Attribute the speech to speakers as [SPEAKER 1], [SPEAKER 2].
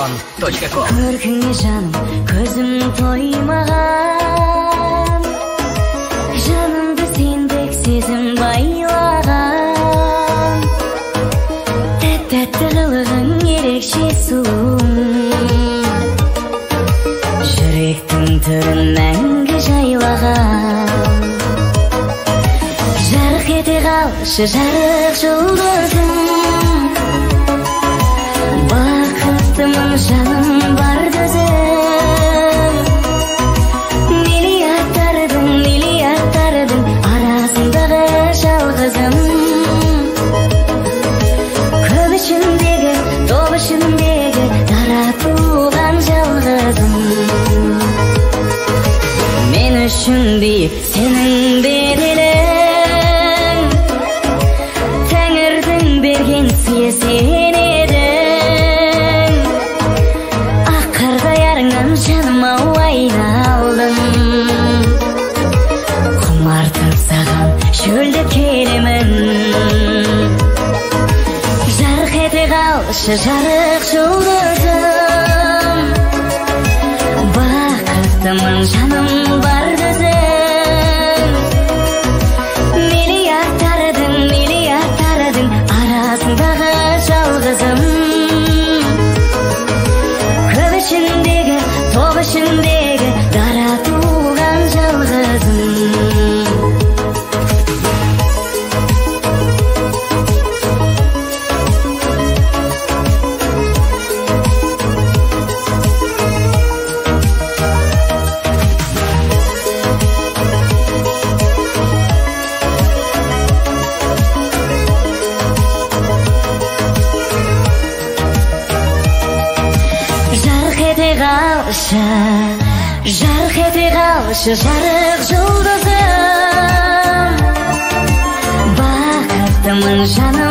[SPEAKER 1] Vodafone.com.
[SPEAKER 2] Көркіңе жаным, көзім тоймаған, жанымды сендік сезім байлаған, тәтті қылығың ерекше сұлуым, жүректің түрін мәңгі жайлаған. Жарық ете қалшы жарық жұлдызым, бақыттымын жаным бар дүзім, миллиардтардың арасындағы жалғызым, көп ішіндегі топ ішіндегі дара туған жалғызым. Мен үшін биік сенің беделің, тәңірдің берген сыйы сен едің. Ақ қардай арыңнан жаным-ау айналдым, құмартып саған шөлді келемін. Жарық ете қалшы жарық жұлдызым, бақыттымын жаным бар дүзім, миллиардтардың арасындағы жалғызым, көп ішіндегі топ ішіндегі дара туған жалғызым. Жарық ете қалшы жарық жұлдызым, бақыттымын жаным